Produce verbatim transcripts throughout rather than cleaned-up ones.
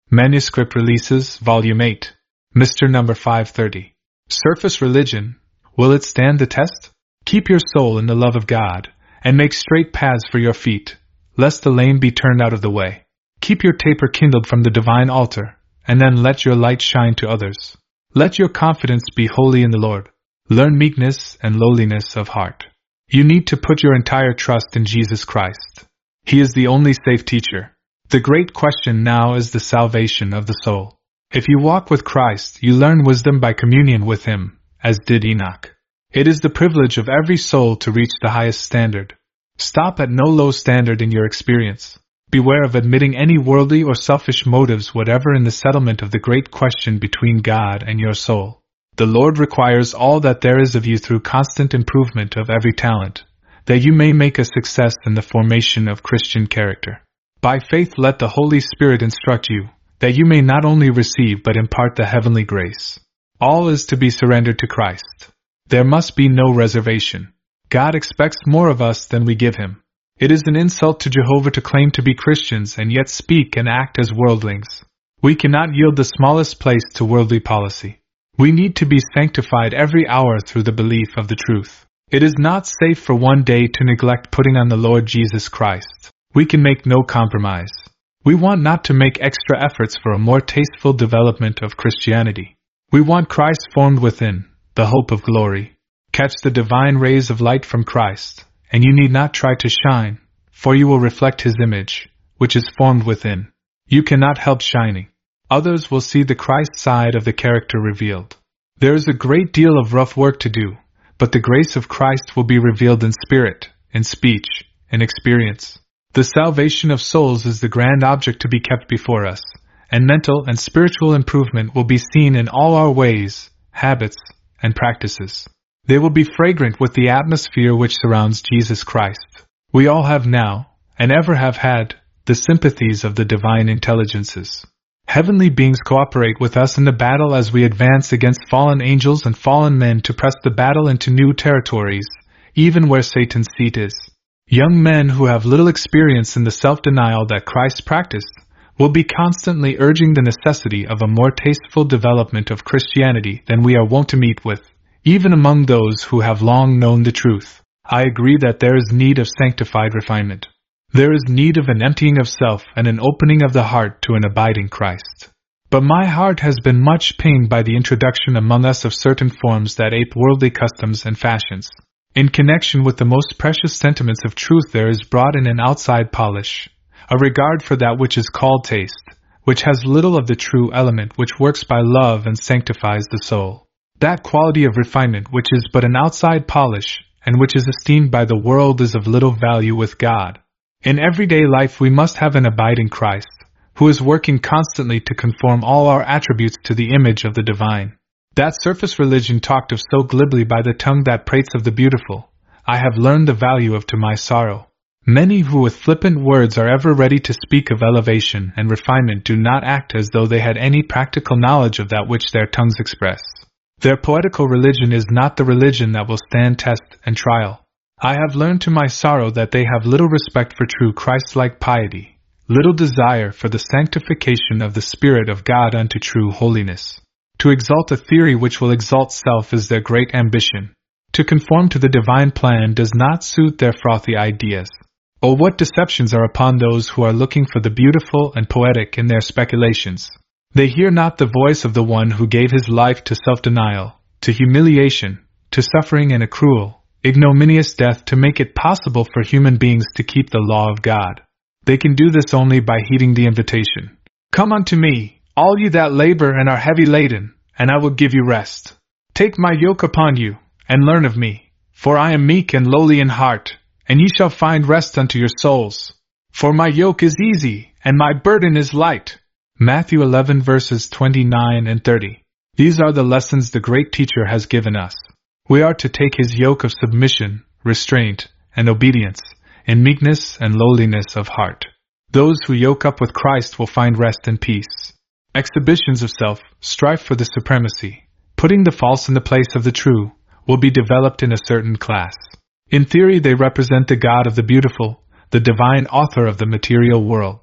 Manuscript Releases, Volume eight. Mister Number five thirty. Surface Religion. Will it stand the test? Keep your soul in the love of God, and make straight paths for your feet, lest the lame be turned out of the way. Keep your taper kindled from the divine altar, and then let your light shine to others. Let your confidence be wholly in the Lord. Learn meekness and lowliness of heart. You need to put your entire trust in Jesus Christ. He is the only safe teacher. The great question now is the salvation of the soul. If you walk with Christ, you learn wisdom by communion with Him, as did Enoch. It is the privilege of every soul to reach the highest standard. Stop at no low standard in your experience. Beware of admitting any worldly or selfish motives whatever in the settlement of the great question between God and your soul. The Lord requires all that there is of you through constant improvement of every talent, that you may make a success in the formation of Christian character. By faith let the Holy Spirit instruct you, that you may not only receive but impart the heavenly grace. All is to be surrendered to Christ. There must be no reservation. God expects more of us than we give Him. It is an insult to Jehovah to claim to be Christians and yet speak and act as worldlings. We cannot yield the smallest place to worldly policy. We need to be sanctified every hour through the belief of the truth. It is not safe for one day to neglect putting on the Lord Jesus Christ. We can make no compromise. We want not to make extra efforts for a more tasteful development of Christianity. We want Christ formed within, the hope of glory. Catch the divine rays of light from Christ, and you need not try to shine, for you will reflect His image, which is formed within. You cannot help shining. Others will see the Christ side of the character revealed. There is a great deal of rough work to do, but the grace of Christ will be revealed in spirit, in speech, in experience. The salvation of souls is the grand object to be kept before us, and mental and spiritual improvement will be seen in all our ways, habits, and practices. They will be fragrant with the atmosphere which surrounds Jesus Christ. We all have now, and ever have had, the sympathies of the divine intelligences. Heavenly beings cooperate with us in the battle as we advance against fallen angels and fallen men to press the battle into new territories, even where Satan's seat is. Young men who have little experience in the self-denial that Christ practiced will be constantly urging the necessity of a more tasteful development of Christianity than we are wont to meet with, even among those who have long known the truth. I agree that there is need of sanctified refinement. There is need of an emptying of self and an opening of the heart to an abiding Christ. But my heart has been much pained by the introduction among us of certain forms that ape worldly customs and fashions. In connection with the most precious sentiments of truth there is brought in an outside polish, a regard for that which is called taste, which has little of the true element which works by love and sanctifies the soul. That quality of refinement which is but an outside polish, and which is esteemed by the world is of little value with God. In everyday life we must have an abiding Christ, who is working constantly to conform all our attributes to the image of the divine. That surface religion talked of so glibly by the tongue that prates of the beautiful, I have learned the value of to my sorrow. Many who with flippant words are ever ready to speak of elevation and refinement do not act as though they had any practical knowledge of that which their tongues express. Their poetical religion is not the religion that will stand test and trial. I have learned to my sorrow that they have little respect for true Christ-like piety, little desire for the sanctification of the Spirit of God unto true holiness. To exalt a theory which will exalt self is their great ambition. To conform to the divine plan does not suit their frothy ideas. Oh, what deceptions are upon those who are looking for the beautiful and poetic in their speculations! They hear not the voice of the one who gave his life to self-denial, to humiliation, to suffering and a cruel, ignominious death to make it possible for human beings to keep the law of God. They can do this only by heeding the invitation. Come unto me, all you that labor and are heavy laden, and I will give you rest. Take my yoke upon you, and learn of me, for I am meek and lowly in heart, and ye shall find rest unto your souls. For my yoke is easy, and my burden is light. Matthew eleven verses twenty-nine and thirty. These are the lessons the great teacher has given us. We are to take his yoke of submission, restraint, and obedience, in meekness and lowliness of heart. Those who yoke up with Christ will find rest and peace. Exhibitions of self, strife for the supremacy, putting the false in the place of the true, will be developed in a certain class. In theory they represent the God of the beautiful, the divine author of the material world.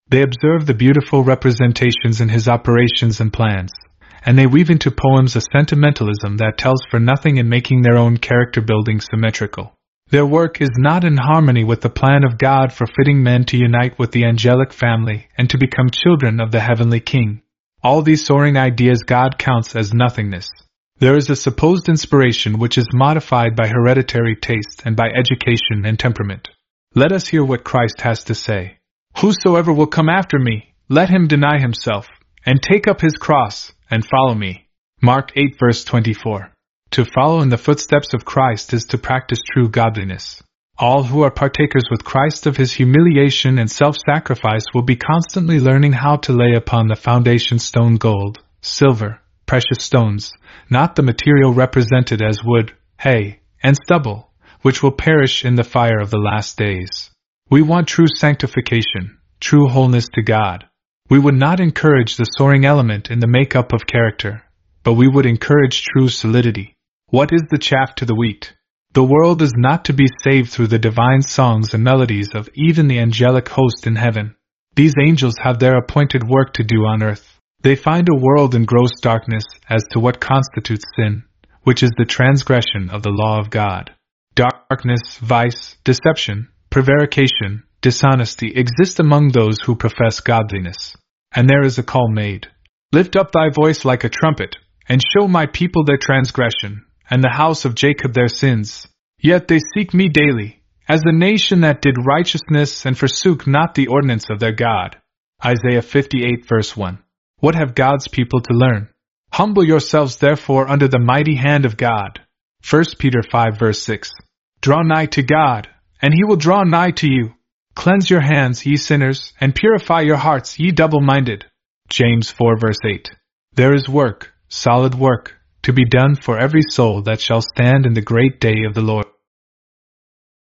They observe the beautiful representations in his operations and plans, and they weave into poems a sentimentalism that tells for nothing in making their own character building symmetrical. Their work is not in harmony with the plan of God for fitting men to unite with the angelic family and to become children of the heavenly King. All these soaring ideas God counts as nothingness. There is a supposed inspiration which is modified by hereditary taste and by education and temperament. Let us hear what Christ has to say. Whosoever will come after me, let him deny himself, and take up his cross, and follow me. Mark eight verse twenty-four. To follow in the footsteps of Christ is to practice true godliness. All who are partakers with Christ of his humiliation and self-sacrifice will be constantly learning how to lay upon the foundation stone gold, silver, precious stones, not the material represented as wood, hay, and stubble, which will perish in the fire of the last days. We want true sanctification, true wholeness to God. We would not encourage the soaring element in the makeup of character, but we would encourage true solidity. What is the chaff to the wheat? The world is not to be saved through the divine songs and melodies of even the angelic host in heaven. These angels have their appointed work to do on earth. They find a world in gross darkness as to what constitutes sin, which is the transgression of the law of God. Darkness, vice, deception, prevarication, dishonesty exist among those who profess godliness. And there is a call made. Lift up thy voice like a trumpet, and show my people their transgression, and the house of Jacob their sins. Yet they seek me daily, as the nation that did righteousness and forsook not the ordinance of their God. Isaiah fifty-eight verse one. What have God's people to learn? Humble yourselves therefore under the mighty hand of God. First Peter five verse six. Draw nigh to God, and he will draw nigh to you. Cleanse your hands, ye sinners, and purify your hearts, ye double-minded. James four verse eight. There is work, solid work, to be done for every soul that shall stand in the great day of the Lord.